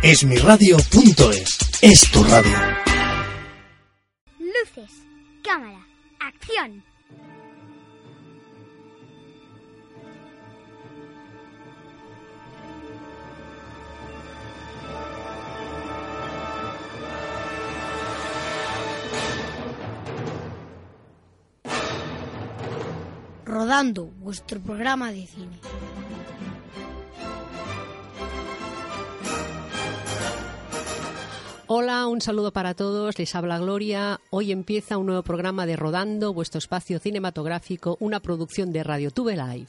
Esmiradio.es es tu radio. Luces, cámara, acción. Rodando, vuestro programa de cine. Hola, un saludo para todos, les habla Gloria. Hoy empieza un nuevo programa de Rodando, vuestro espacio cinematográfico, una producción de Radio Tube Live.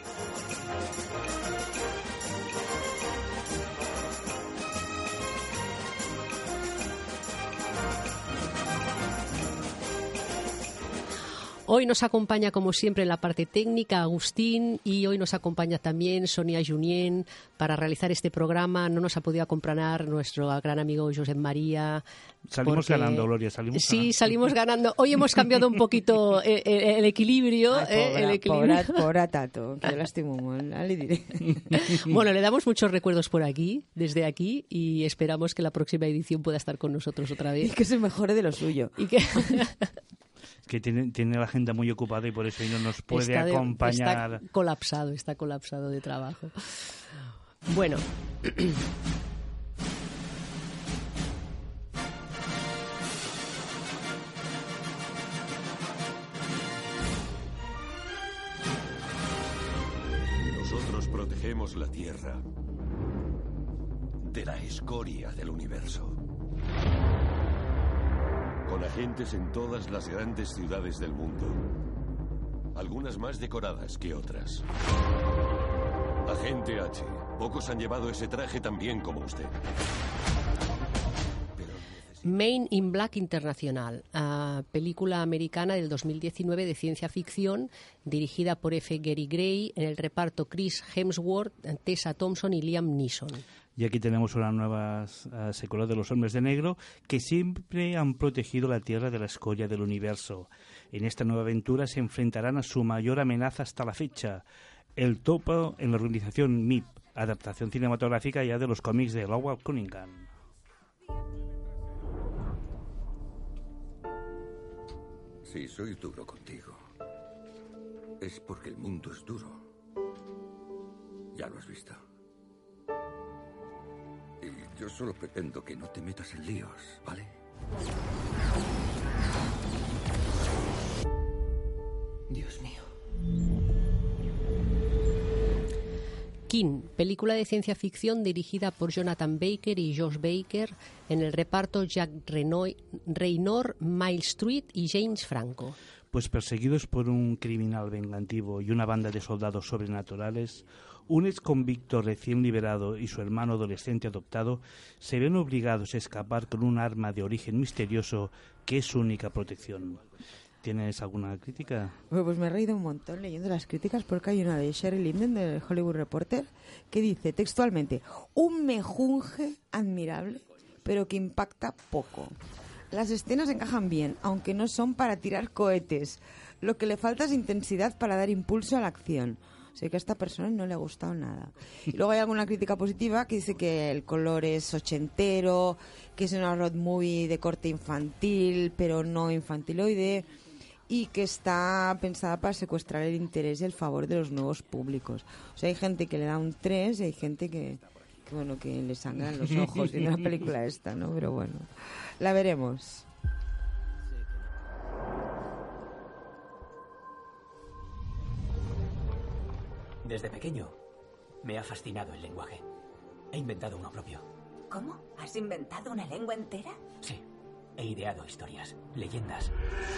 Hoy nos acompaña, como siempre, en la parte técnica Agustín, y hoy nos acompaña también Sonia Junien para realizar este programa. No nos ha podido acompañar nuestro gran amigo Josep María. Salimos ganando, Gloria, salimos ganando. Hoy hemos cambiado un poquito el equilibrio. Pobre Tato, que yo l'estimo molt, li diré. Bueno, le damos muchos recuerdos por aquí, desde aquí, y esperamos que la próxima edición pueda estar con nosotros otra vez. Y que se mejore de lo suyo. Y que... que tiene la agenda muy ocupada y por eso hoy no nos puede acompañar. Está colapsado de trabajo. Bueno. Nosotros protegemos la Tierra de la escoria del universo. Con agentes en todas las grandes ciudades del mundo. Algunas más decoradas que otras. Agente H. Pocos han llevado ese traje tan bien como usted. Men in Black Internacional, película americana del 2019 de ciencia ficción, dirigida por F. Gary Gray, en el reparto Chris Hemsworth, Tessa Thompson y Liam Neeson. Y aquí tenemos una nueva secuela de Los Hombres de Negro, que siempre han protegido la Tierra de la escoria del universo. En esta nueva aventura se enfrentarán a su mayor amenaza hasta la fecha, el topo en la organización MIP, adaptación cinematográfica ya de los cómics de Howard Cunningham. Si soy duro contigo, es porque el mundo es duro. Ya lo has visto. Y yo solo pretendo que no te metas en líos, ¿vale? Dios mío. King, película de ciencia ficción dirigida por Jonathan Baker y Josh Baker, en el reparto Jack Reynor, Miles Street y James Franco. Pues perseguidos por un criminal vengativo y una banda de soldados sobrenaturales, un exconvicto recién liberado y su hermano adolescente adoptado se ven obligados a escapar con un arma de origen misterioso que es su única protección. ¿Tienes alguna crítica? Bueno, pues me he reído un montón leyendo las críticas, porque hay una de Sherry Linden del Hollywood Reporter que dice textualmente: un mejunje admirable, pero que impacta poco. Las escenas encajan bien, aunque no son para tirar cohetes. Lo que le falta es intensidad para dar impulso a la acción. O sea que a esta persona no le ha gustado nada. Y luego hay alguna crítica positiva que dice que el color es ochentero, que es una road movie de corte infantil, pero no infantiloide, y que está pensada para secuestrar el interés y el favor de los nuevos públicos. O sea, hay gente que le da un 3 y hay gente que le sangran los ojos viendo la película esta, ¿no? Pero bueno, la veremos. Desde pequeño me ha fascinado el lenguaje. He inventado uno propio. ¿Cómo? ¿Has inventado una lengua entera? Sí. He ideado historias, leyendas.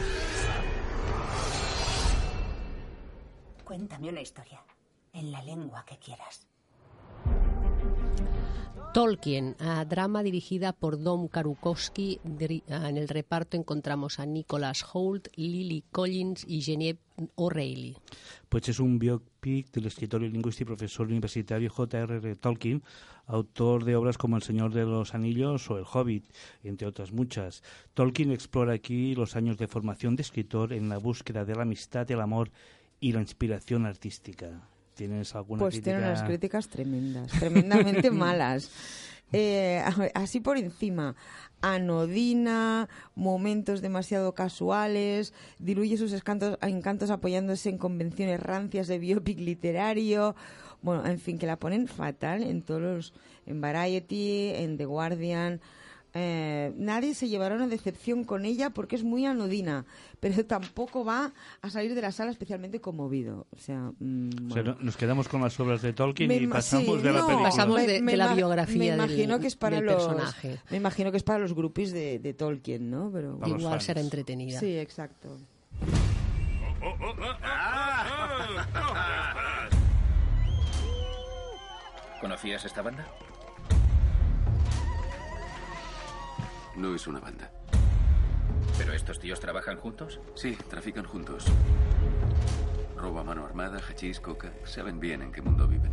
Cuéntame una historia, en la lengua que quieras. Tolkien, drama dirigida por Dom Karukowski. En el reparto encontramos a Nicholas Hoult, Lily Collins y Genevieve O'Reilly. Pues es un biopic del escritor y lingüista y profesor universitario J.R.R. Tolkien, autor de obras como El Señor de los Anillos o El Hobbit, entre otras muchas. Tolkien explora aquí los años de formación de escritor en la búsqueda de la amistad, el amor y la inspiración artística. ¿Tienes alguna crítica? Pues tiene unas críticas tremendas, tremendamente malas. Así por encima, anodina, momentos demasiado casuales, diluye sus encantos apoyándose en convenciones rancias de biopic literario. Bueno, en fin, que la ponen fatal en Variety, en The Guardian. Nadie se llevará una decepción con ella porque es muy anodina, pero tampoco va a salir de la sala especialmente conmovido. O sea, o sea, nos quedamos con las obras de Tolkien y pasamos de la película. Pasamos de la biografía del personaje. Me imagino que es para los groupies de Tolkien, ¿no? Pero igual será entretenida. Sí, exacto. ¿Conocías esta banda? No es una banda. ¿Pero estos tíos trabajan juntos? Sí, trafican juntos. Robo a mano armada, hachís, coca. Saben bien en qué mundo viven.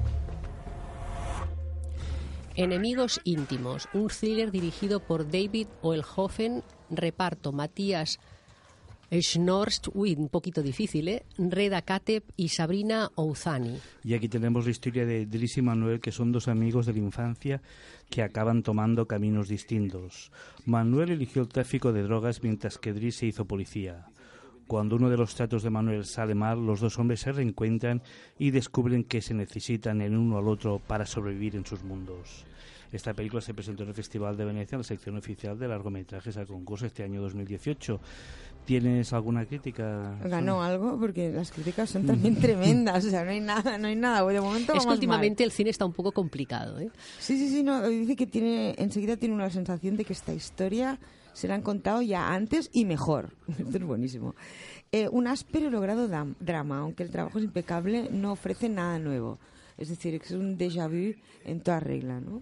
Enemigos íntimos, un thriller dirigido por David Oelhoffen, reparto Matías Schnorst, un poquito difícil, Reda Kateb y Sabrina Ouzani. Y aquí tenemos la historia de Dries y Manuel, que son dos amigos de la infancia que acaban tomando caminos distintos. Manuel eligió el tráfico de drogas mientras que Dries se hizo policía. Cuando uno de los tratos de Manuel sale mal, los dos hombres se reencuentran y descubren que se necesitan el uno al otro para sobrevivir en sus mundos. Esta película se presentó en el Festival de Venecia, en la sección oficial de largometrajes al concurso este año 2018. ¿Tienes alguna crítica? Ganó algo, porque las críticas son también tremendas. O sea, no hay nada. De momento es que últimamente mal. El cine está un poco complicado, ¿eh? Sí. No, dice que enseguida tiene una sensación de que esta historia se la han contado ya antes y mejor. Esto es buenísimo. Un áspero y logrado drama, aunque el trabajo es impecable, no ofrece nada nuevo. Es decir, es un déjà vu en toda regla, ¿no?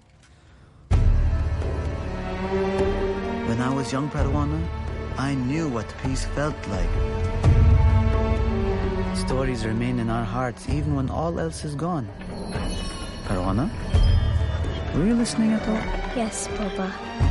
When I was young, Padawana, I knew what peace felt like. Stories remain in our hearts even when all else is gone. Padawana, were you listening at all? Yes, Papa.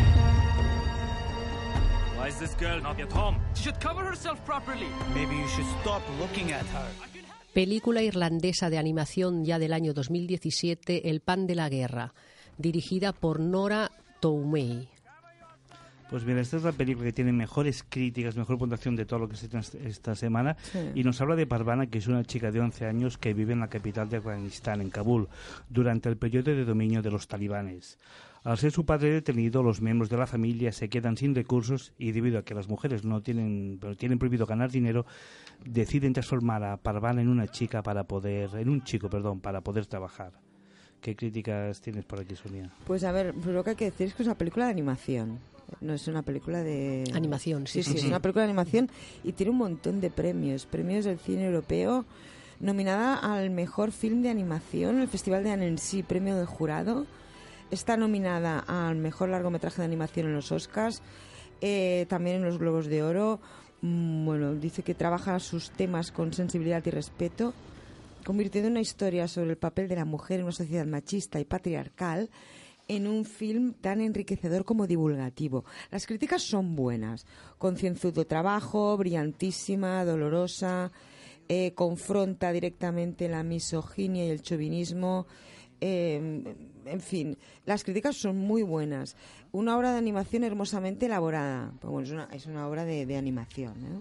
Why is this girl not at home? She should cover herself properly. Maybe you should stop looking at her. Película irlandesa de animación ya del año 2017, El pan de la guerra, dirigida por Nora Toumey. Pues mira, esta es la película que tiene mejores críticas, mejor puntuación de todo lo que se ha hecho esta semana. Sí. Y nos habla de Parvana, que es una chica de 11 años que vive en la capital de Afganistán, en Kabul, durante el periodo de dominio de los talibanes. Al ser su padre detenido, los miembros de la familia se quedan sin recursos y debido a que las mujeres tienen prohibido ganar dinero, deciden transformar a Parvana en un chico para poder trabajar. ¿Qué críticas tienes por aquí, Sonia? Pues a ver, lo que hay que decir es que es una película de animación. No es una película de... Animación, sí. Es una película de animación y tiene un montón de premios. Premios del cine europeo, nominada al mejor film de animación en el Festival de Annecy, premio del jurado. Está nominada al mejor largometraje de animación en los Oscars, también en los Globos de Oro. Bueno, dice que trabaja sus temas con sensibilidad y respeto, convirtiendo una historia sobre el papel de la mujer en una sociedad machista y patriarcal en un film tan enriquecedor como divulgativo. Las críticas son buenas. Concienzudo trabajo, brillantísima, dolorosa, confronta directamente la misoginia y el chauvinismo. En fin, las críticas son muy buenas. Una obra de animación hermosamente elaborada. Pues bueno, es una obra de animación, ¿eh?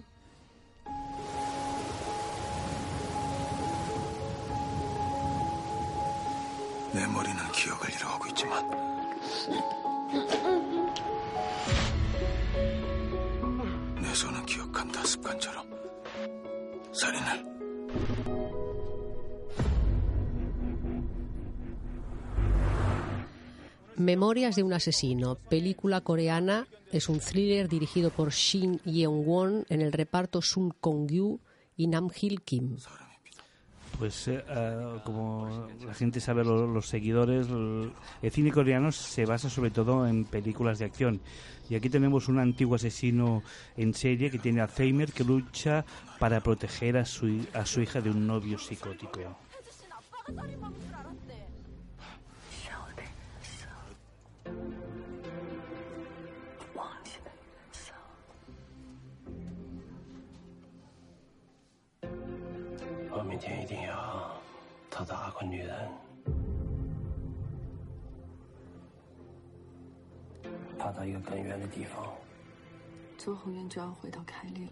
내 머리는 기억을 잃어가고 있지만 내 손은 기억한다 습관처럼 살인을 Memorias de un asesino, película coreana, es un thriller dirigido por Shin Yeon-won, en el reparto Sung Kong-yu y Nam-hil Kim. Pues como la gente sabe, los seguidores, el cine coreano se basa sobre todo en películas de acción. Y aquí tenemos un antiguo asesino en serie que tiene Alzheimer, que lucha para proteger a su hija de un novio psicótico. 爬到一个更远的地方。 周宏远就要回到凯利了。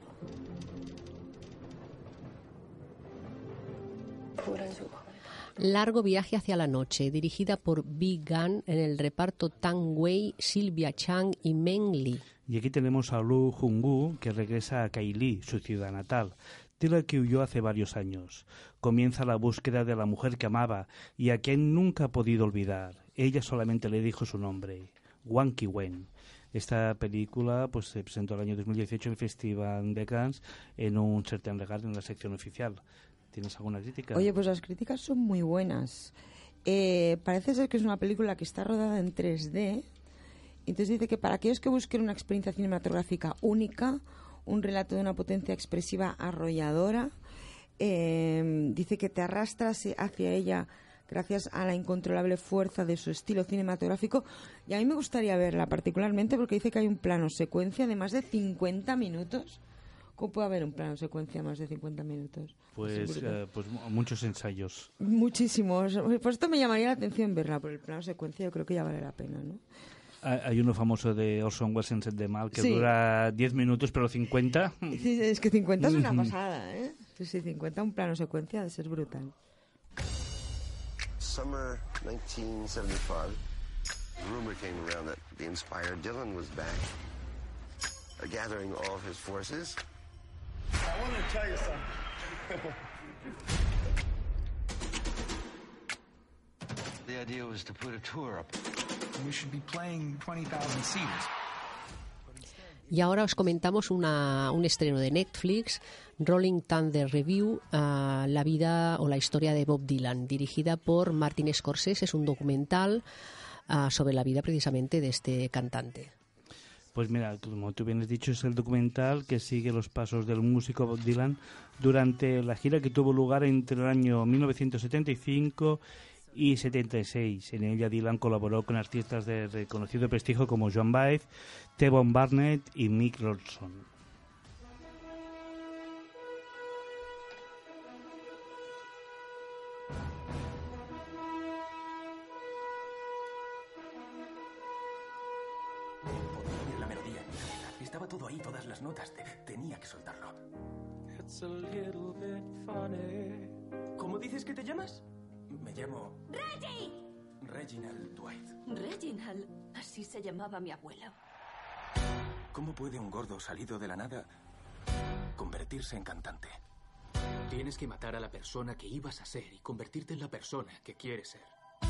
Largo viaje hacia la noche, dirigida por Bi Gan, en el reparto Tang Wei, Sylvia Chang y Meng Li. Y aquí tenemos a Lu Jungu, que regresa a Kaili, su ciudad natal, tierra que huyó hace varios años. Comienza la búsqueda de la mujer que amaba y a quien nunca ha podido olvidar. Ella solamente le dijo su nombre, Wang Ki-wen. Esta película pues se presentó el año 2018 en el Festival de Cannes en un certamen legal en la sección oficial. ¿Tienes alguna crítica? Oye, pues las críticas son muy buenas. Parece ser que es una película que está rodada en 3D. Entonces dice que para aquellos que busquen una experiencia cinematográfica única, un relato de una potencia expresiva arrolladora, dice que te arrastras hacia ella gracias a la incontrolable fuerza de su estilo cinematográfico. Y a mí me gustaría verla particularmente porque dice que hay un plano secuencia de más de 50 minutos. ¿Cómo puede haber un plano secuencia de más de 50 minutos? Pues muchos ensayos. Muchísimos. Por esto me llamaría la atención verla, por el plano secuencia yo creo que ya vale la pena, ¿no? Hay uno famoso de Orson Welles en Set de Mal que sí. Dura 10 minutos, pero 50... Sí, es que 50 es una pasada, ¿eh? Sí, 50 un plano secuencia debe ser brutal. Summer 1975, a rumor came around that the inspired Dylan was back, gathering all of his forces. I wanted to tell you something. The idea was to put a tour up. We should be playing 20,000 seaters. Y ahora os comentamos un estreno de Netflix, Rolling Thunder Review, la vida o la historia de Bob Dylan, dirigida por Martin Scorsese. Es un documental sobre la vida precisamente de este cantante. Pues mira, como tú bien has dicho, es el documental que sigue los pasos del músico Bob Dylan durante la gira que tuvo lugar entre el año 1975 y 76. En ella Dylan colaboró con artistas de reconocido prestigio como Joan Baez, T-Bone Burnett y Mick Ronson. Estaba todo ahí, todas las notas. Tenía que soltarlo. It's a little bit funny. ¿Cómo dices que te llamas? Me llamo... ¡Reggie! Reginald Dwight. Reginald, así se llamaba mi abuelo. ¿Cómo puede un gordo salido de la nada convertirse en cantante? Tienes que matar a la persona que ibas a ser y convertirte en la persona que quieres ser.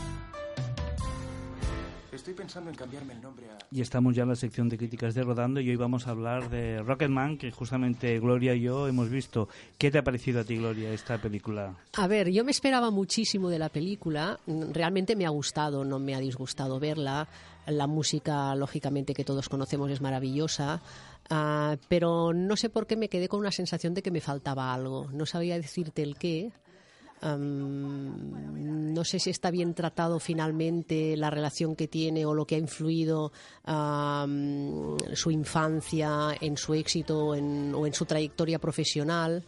Estoy pensando en cambiarme el nombre a... Y estamos ya en la sección de críticas de Rodando y hoy vamos a hablar de Rocketman, que justamente Gloria y yo hemos visto. ¿Qué te ha parecido a ti, Gloria, esta película? A ver, yo me esperaba muchísimo de la película. Realmente me ha gustado, no me ha disgustado verla. La música, lógicamente, que todos conocemos es maravillosa. Pero no sé por qué me quedé con una sensación de que me faltaba algo. No sabía decirte el qué. No sé si está bien tratado finalmente la relación que tiene o lo que ha influido su infancia en su éxito o en su trayectoria profesional.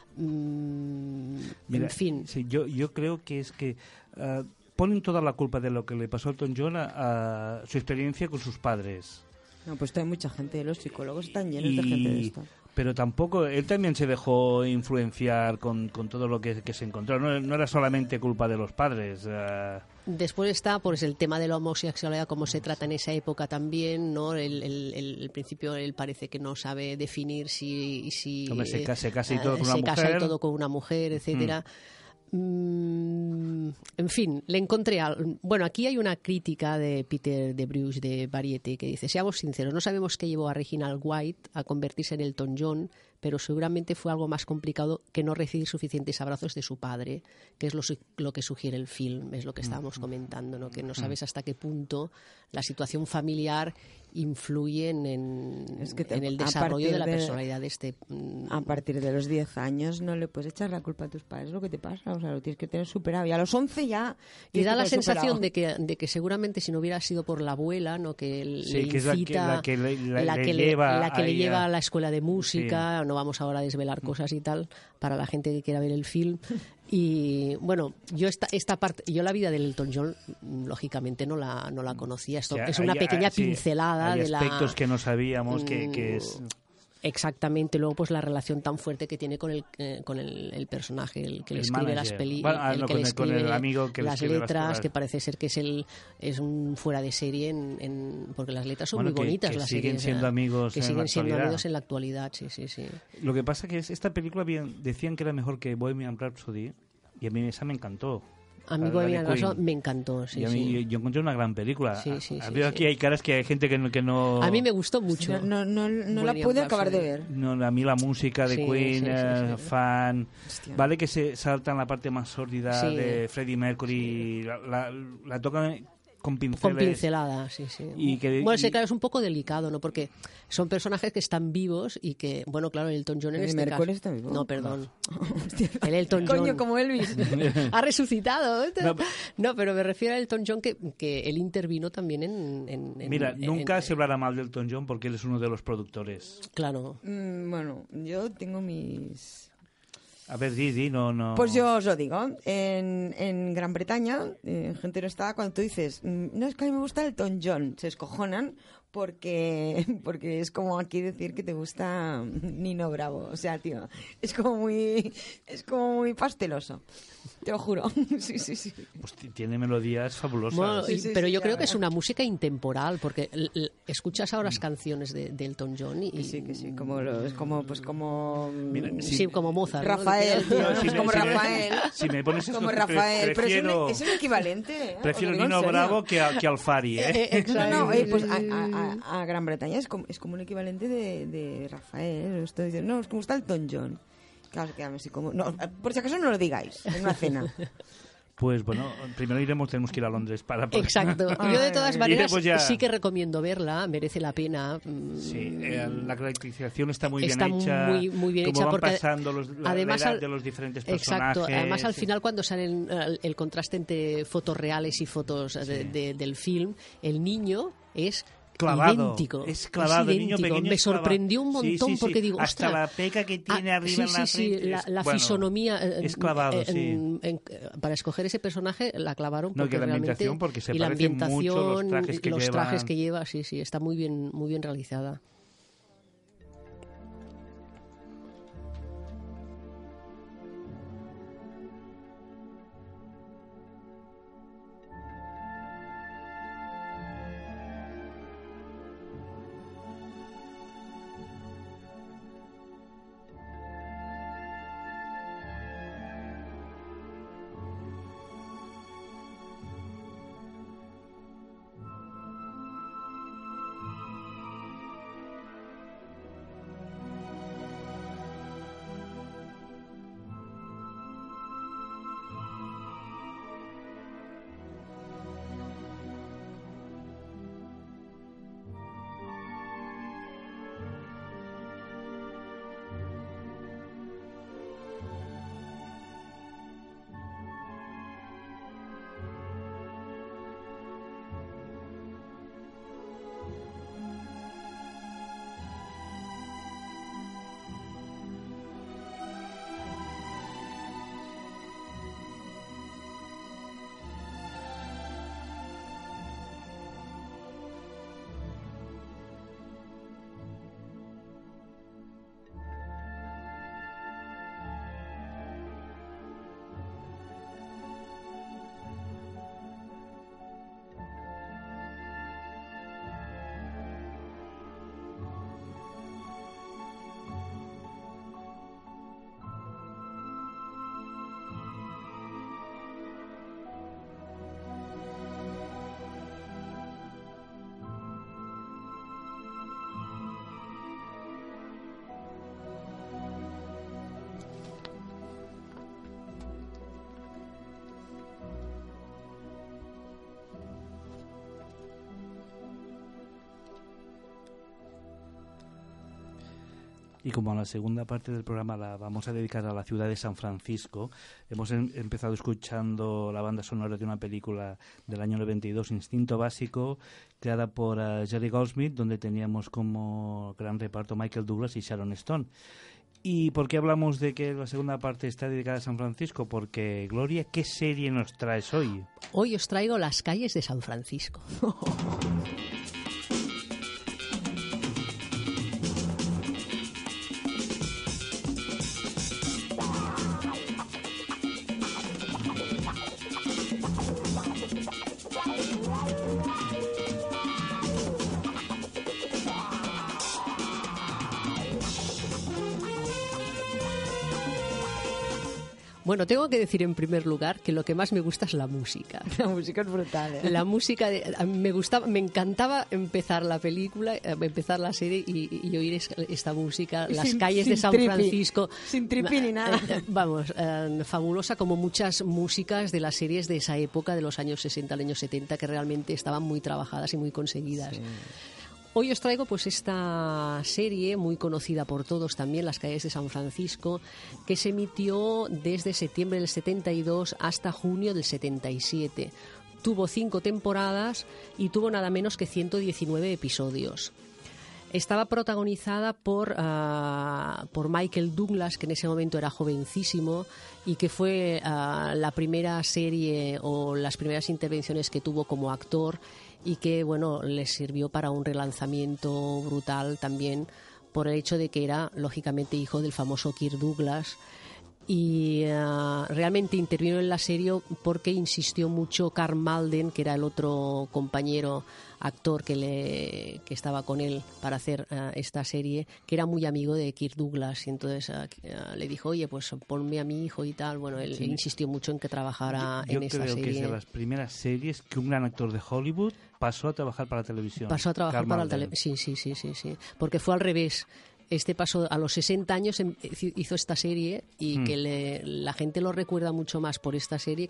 Mira, en fin. Sí, yo creo que es que ponen toda la culpa de lo que le pasó a Elton John a su experiencia con sus padres. No, pues hay mucha gente, los psicólogos están llenos de gente de esto. Pero tampoco, él también se dejó influenciar con todo lo que se encontró. No era solamente culpa de los padres. Después está pues el tema de la homosexualidad, cómo se trata en esa época también, ¿no? El principio él parece que no sabe definir si hombre, se casa y todo con una mujer. Se casa y todo con una mujer, etcétera. En fin, le encontré bueno, aquí hay una crítica de Peter de Bruce de Variety que dice: seamos sinceros, no sabemos qué llevó a Reginald Dwight a convertirse en Elton John, pero seguramente fue algo más complicado que no recibir suficientes abrazos de su padre, que es lo que sugiere el film, es lo que estábamos comentando, ¿no? Que no sabes hasta qué punto la situación familiar influye en el desarrollo de la personalidad de este... A partir de los 10 años no le puedes echar la culpa a tus padres, lo que te pasa, o sea, lo tienes que tener superado. Y a los 11 ya... Y da la sensación de que seguramente si no hubiera sido por la abuela, ¿no? Que le incita, la que le lleva a la escuela de música, sí. ¿no? no vamos ahora a desvelar cosas y tal para la gente que quiera ver el film. Y bueno, yo esta parte, yo la vida de Elton John lógicamente no la conocía. Esto es una pequeña pincelada hay de aspectos que no sabíamos que es... Exactamente, luego pues la relación tan fuerte que tiene con el personaje, el que le escribe manager. las películas, con el amigo que las letras, que parece ser que es un fuera de serie porque las letras son muy bonitas, que las siguen series, siendo amigos, que siguen siendo amigos en la actualidad, sí. Lo que pasa que esta película decían que era mejor que Bohemian Rhapsody y a mí esa me encantó. A mí Bohemian Rhapsody me encantó, sí, y a mí, yo encontré una gran película. Sí, aquí hay caras que hay gente que no... A mí me gustó mucho. No la pude acabar de ver. No, a mí la música de Queen, fan... Hostia. Vale que se saltan la parte más sórdida de Freddie Mercury, la tocan con pinceladas, sí. Bueno, claro, es un poco delicado, ¿no? Porque son personajes que están vivos y que, bueno, claro, el Elton John en este caso... ¿Está vivo? No, perdón. El Elton John. Coño, como Elvis. Ha resucitado. No, pero me refiero a Elton John que él intervino también en Mira, nunca se hablará mal de Elton John porque él es uno de los productores. Claro. Bueno, yo tengo mis... A ver, di, no... Pues yo os lo digo. En Gran Bretaña, gente no está cuando tú dices, no, es que a mí me gusta Elton John, se escojonan porque es como aquí decir que te gusta Nino Bravo. O sea, tío, es como muy pasteloso. Te lo juro. Sí. Pues tiene melodías fabulosas. Bueno, pero yo creo que es una música intemporal, porque escuchas ahora las canciones de Elton John y... Que sí, como Mira, como Mozart, Rafael, ¿no? tío, es como Rafael. Si me pones como Rafael, prefiero, pero es un equivalente. Prefiero Nino Bravo que Alfari, No, pues a Gran Bretaña es como un equivalente de Rafael. Estoy diciendo, no, es como está Elton John. Claro, quedarme así como... No, por si acaso no lo digáis en una cena. Pues bueno, primero tenemos que ir a Londres para... Exacto. Yo de todas maneras sí que recomiendo verla, merece la pena. Sí, la caracterización está muy bien hecha. Está muy bien hecha. Van porque pasando la edad de los diferentes personajes. Exacto. Además, al final, cuando salen el contraste entre fotos reales y fotos del film, el niño es... idéntico. Es clavado, el niño pequeño. Me sorprendió un montón porque digo, hasta la peca que tiene arriba en la frente. La fisonomía es clavado, para escoger ese personaje la clavaron porque la ambientación, porque se parecen mucho los trajes que lleva, sí, está muy bien realizada. Y como la segunda parte del programa la vamos a dedicar a la ciudad de San Francisco, hemos empezado escuchando la banda sonora de una película del año 92, Instinto Básico, creada por Jerry Goldsmith, donde teníamos como gran reparto Michael Douglas y Sharon Stone. ¿Y por qué hablamos de que la segunda parte está dedicada a San Francisco? Porque, Gloria, ¿qué serie nos traes hoy? Hoy os traigo Las calles de San Francisco. Bueno, tengo que decir en primer lugar que lo que más me gusta es la música. La música es brutal, ¿eh? La música, me encantaba empezar la película, empezar la serie y oír esta música, las calles de San Francisco. Sin tripi ni nada. Vamos, fabulosa, como muchas músicas de las series de esa época, de los años 60 al años 70, que realmente estaban muy trabajadas y muy conseguidas. Sí. Hoy os traigo pues esta serie muy conocida por todos también, Las calles de San Francisco, que se emitió desde septiembre del 72 hasta junio del 77. Tuvo 5 temporadas y tuvo nada menos que 119 episodios. Estaba protagonizada por Michael Douglas, que en ese momento era jovencísimo y que fue la primera serie o las primeras intervenciones que tuvo como actor, y que, bueno, le sirvió para un relanzamiento brutal también por el hecho de que era, lógicamente, hijo del famoso Kirk Douglas. Y realmente intervino en la serie porque insistió mucho Karl Malden, que era el otro compañero actor que estaba con él para hacer esta serie, que era muy amigo de Kirk Douglas, y entonces le dijo, oye, pues ponme a mi hijo y tal. Bueno, él insistió mucho en que trabajara en esta serie. Yo creo que es de las primeras series que un gran actor de Hollywood pasó a trabajar para la televisión. Pasó a trabajar para la televisión, sí, porque fue al revés. Este pasó a los 60 años, hizo esta serie y que la gente lo recuerda mucho más por esta serie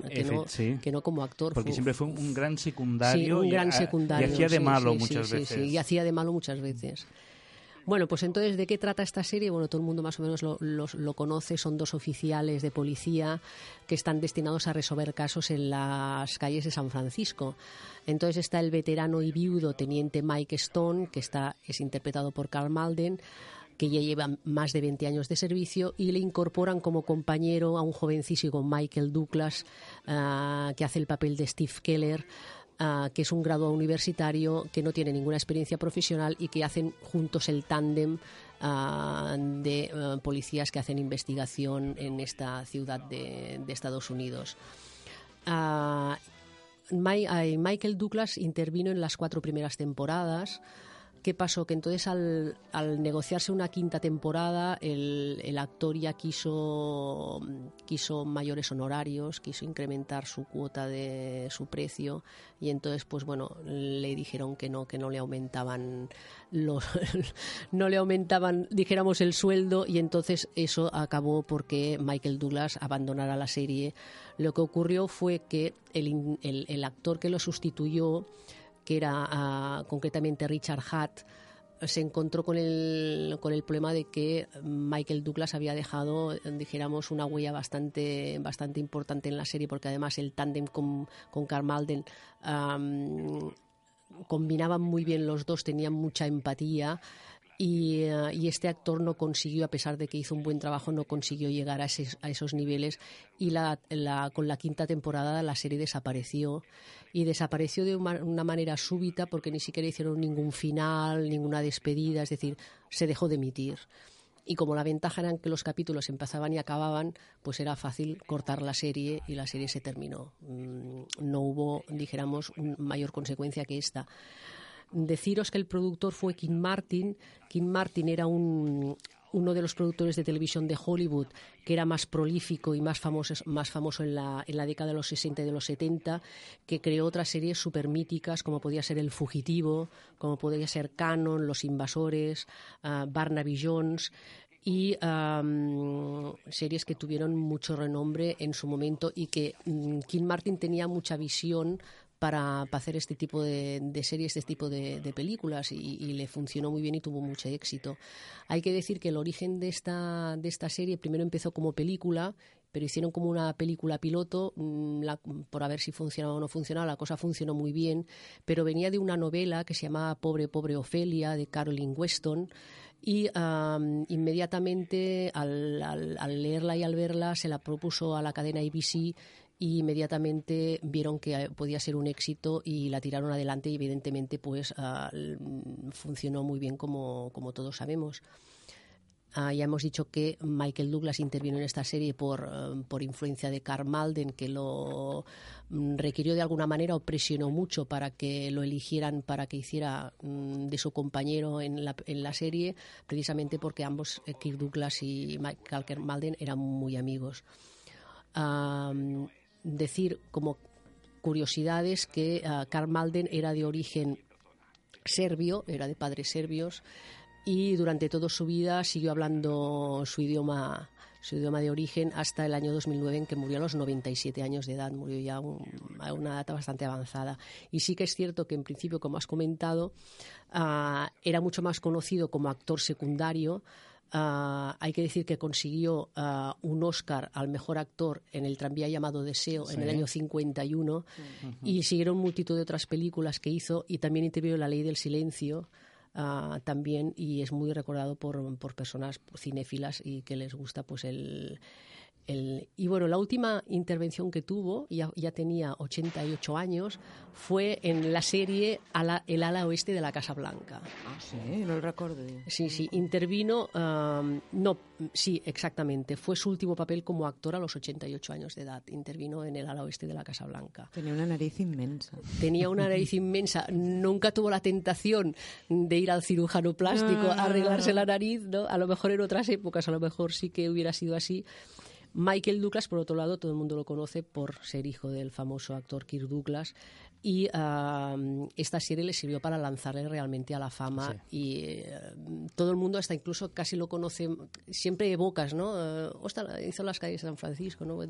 que no como actor. Porque siempre fue un gran secundario. Sí, un gran secundario. Y hacía de malo muchas veces. Sí, y hacía de malo muchas veces. Bueno, pues entonces, ¿de qué trata esta serie? Bueno, todo el mundo más o menos lo conoce. Son 2 oficiales de policía que están destinados a resolver casos en las calles de San Francisco. Entonces está el veterano y viudo teniente Mike Stone, que es interpretado por Karl Malden, que ya lleva más de 20 años de servicio, y le incorporan como compañero a un jovencísimo Michael Douglas, que hace el papel de Steve Keller, que es un graduado universitario que no tiene ninguna experiencia profesional y que hacen juntos el tándem de policías que hacen investigación en esta ciudad de Estados Unidos. Michael Douglas intervino en las 4 primeras temporadas. ¿Qué pasó? Que entonces al negociarse una 5ª temporada, el actor ya quiso mayores honorarios, quiso incrementar su cuota de su precio, y entonces pues bueno, le dijeron que no le aumentaban dijéramos el sueldo, y entonces eso acabó porque Michael Douglas abandonara la serie. Lo que ocurrió fue que el actor que lo sustituyó, que era concretamente Richard Hutt, se encontró con el problema de que Michael Douglas había dejado, dijéramos, una huella bastante importante en la serie, porque además el tándem con Karl Malden combinaban muy bien los dos, tenían mucha empatía. Y este actor no consiguió, a pesar de que hizo un buen trabajo, no consiguió llegar a esos niveles, y con la 5ª temporada la serie desapareció, y desapareció de una manera súbita, porque ni siquiera hicieron ningún final, ninguna despedida, es decir, se dejó de emitir. Y como la ventaja era que los capítulos empezaban y acababan, pues era fácil cortar la serie, y la serie se terminó. No hubo, dijéramos, mayor consecuencia que esta. Deciros que el productor fue Kim Martin. Kim Martin era uno de los productores de televisión de Hollywood que era más prolífico y más famoso en la década de los 60 y de los 70, que creó otras series súper míticas, como podía ser El Fugitivo, como podía ser Cannon, Los Invasores, Barnaby Jones, y series que tuvieron mucho renombre en su momento, y que Kim Martin tenía mucha visión para hacer este tipo de series, este tipo de películas, y le funcionó muy bien y tuvo mucho éxito. Hay que decir que el origen de esta serie primero empezó como película, pero hicieron como una película piloto por a ver si funcionaba o no funcionaba. La cosa funcionó muy bien, pero venía de una novela que se llamaba Pobre, pobre Ofelia, de Caroline Weston, Y inmediatamente al leerla y al verla se la propuso a la cadena ABC y inmediatamente vieron que podía ser un éxito y la tiraron adelante y evidentemente pues funcionó muy bien como todos sabemos. Ya hemos dicho que Michael Douglas intervino en esta serie por influencia de Karl Malden, que lo requirió de alguna manera o presionó mucho para que lo eligieran para que hiciera de su compañero en la serie, precisamente porque ambos, Kirk Douglas y Michael Malden, eran muy amigos. Decir como curiosidades que Karl Malden era de origen serbio, era de padres serbios, y durante toda su vida siguió hablando su idioma de origen hasta el año 2009, en que murió a los 97 años de edad, murió ya a una edad bastante avanzada. Y sí que es cierto que en principio, como has comentado, era mucho más conocido como actor secundario. Hay que decir que consiguió un Oscar al mejor actor en El tranvía llamado Deseo en el año 51 y siguieron multitud de otras películas que hizo, y también intervino en La ley del silencio. También, y es muy recordado por personas cinéfilas y que les gusta pues y bueno, la última intervención que tuvo, ya tenía 88 años, fue en la serie El ala oeste de la Casa Blanca. Sí, no lo recuerdo. Sí, intervino, sí, exactamente, fue su último papel como actor a los 88 años de edad, intervino en El ala oeste de la Casa Blanca. Tenía una nariz inmensa. Nunca tuvo la tentación de ir al cirujano plástico a arreglarse la nariz, ¿no? A lo mejor en otras épocas, a lo mejor sí que hubiera sido así. Michael Douglas, por otro lado, todo el mundo lo conoce por ser hijo del famoso actor Kirk Douglas, y esta serie le sirvió para lanzarle realmente a la fama, y todo el mundo, hasta incluso casi lo conoce, siempre evocas, ¿no? Hizo Las calles de San Francisco, ¿no?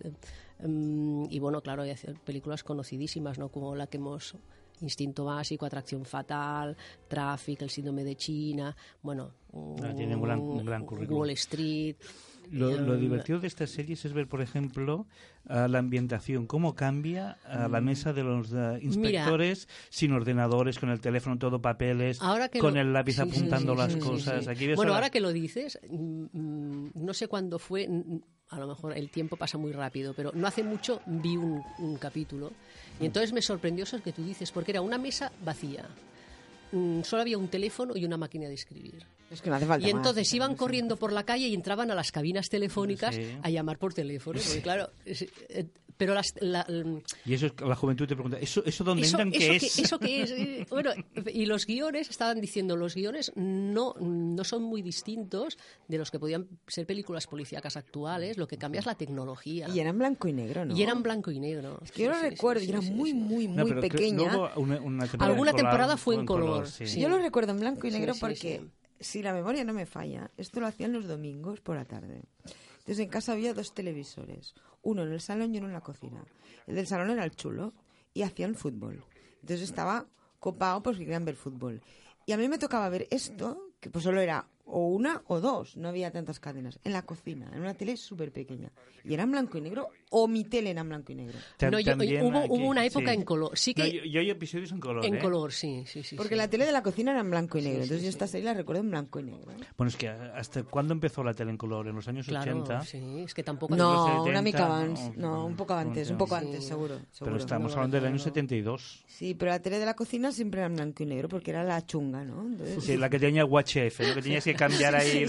Y bueno, claro, hay películas conocidísimas, ¿no? Como la que hemos... Instinto básico, Atracción fatal, Traffic, El síndrome de China, bueno, tiene un gran currículum. Wall Street. Lo divertido de estas series es ver, por ejemplo, la ambientación, cómo cambia la mesa de los inspectores. Mira, sin ordenadores, con el teléfono, todo papeles, con el lápiz apuntando las cosas. Aquí ves ahora que lo dices, no sé cuándo fue, a lo mejor el tiempo pasa muy rápido, pero no hace mucho vi un capítulo y entonces me sorprendió eso que tú dices, porque era una mesa vacía. Solo había un teléfono y una máquina de escribir. Es que no hace falta y entonces más, iban corriendo por la calle y entraban a las cabinas telefónicas a llamar por teléfono. Porque claro, pero y eso es, la juventud te pregunta, ¿eso dónde entran? ¿Qué es? ¿Eso qué es? Bueno, y los guiones, estaban diciendo, los guiones no son muy distintos de los que podían ser películas policíacas actuales, lo que cambia es la tecnología. Y eran blanco y negro, ¿no? Y eran blanco y negro. Es que yo lo recuerdo, y era muy pequeña. Alguna temporada fue en color. Yo lo recuerdo en blanco y negro porque... Si la memoria no me falla, esto lo hacían los domingos por la tarde. Entonces en casa había 2 televisores, uno en el salón y uno en la cocina. El del salón era el chulo y hacían fútbol. Entonces estaba copado porque querían ver fútbol. Y a mí me tocaba ver esto, que pues solo era o una o 2, no había tantas cadenas, en la cocina, en una tele súper pequeña. Y era en blanco y negro, o mi tele era en blanco y negro. Hubo una época en color. Sí que yo hay episodios en color. En color, sí. Porque la tele de la cocina era en blanco y negro, entonces yo esta serie la recuerdo en blanco y negro. Bueno, es que ¿hasta cuándo empezó la tele en color? ¿En los años 80? Sí, es que tampoco... No, 70, una mica antes, un poco antes, seguro. Pero estamos hablando del año 72. Sí, pero la tele de la cocina siempre era en blanco y negro, porque era la chunga, ¿no? Entonces... Sí, la que tenía UHF, lo que tenías que cambiar ahí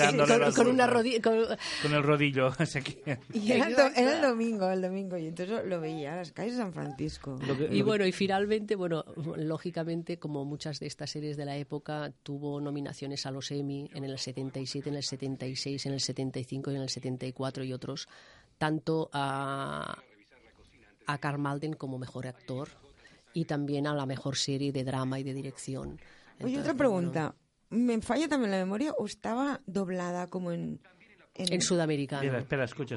con el rodillo. Y era el domingo, y entonces lo veía, Las calles de San Francisco. Y bueno, y finalmente, lógicamente, como muchas de estas series de la época, tuvo nominaciones a los Emmy en el 77, en el 76, en el 75 y en el 74 y otros, tanto a Karl Malden como mejor actor y también a la mejor serie de drama y de dirección. Entonces, oye, otra pregunta. ¿Me falla también la memoria o estaba doblada como en sudamericano? Mira, espera, escucha.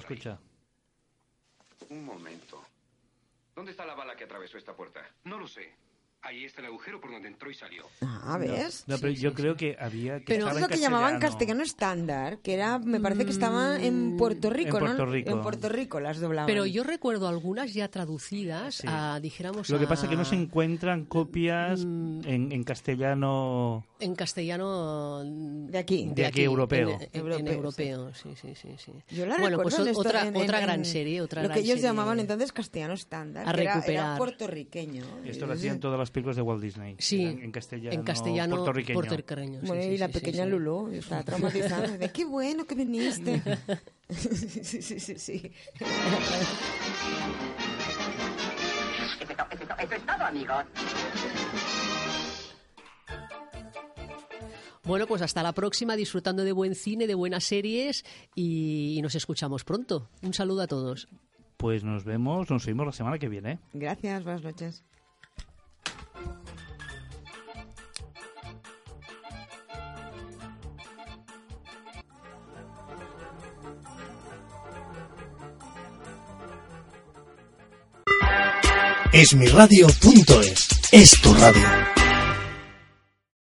Un momento. ¿Dónde está la bala que atravesó esta puerta? No lo sé. Ahí está el agujero por donde entró y salió. Ah, ¿ves? No, pero yo creo que había... Que Pero es lo que llamaban castellano estándar, que era, me parece que estaba en Puerto Rico, ¿no? En Puerto Rico las doblaban. Pero yo recuerdo algunas ya traducidas a, dijéramos... Lo que pasa es que no se encuentran copias en castellano... En castellano... De aquí. De aquí, europeo. En europeo, sí. Yo la bueno, pues recuerdo otra gran serie, lo que ellos llamaban entonces castellano estándar, que era puertorriqueño. Esto lo hacían todas las películas de Walt Disney. Sí, en castellano puertorriqueño. Bueno, y la pequeña Lulú está traumatizada. De qué bueno que viniste. Sí. Eso es todo, amigos. Bueno, pues hasta la próxima, disfrutando de buen cine, de buenas series y nos escuchamos pronto. Un saludo a todos. Pues nos oímos la semana que viene. Gracias, buenas noches. Esmiradio.es es tu radio.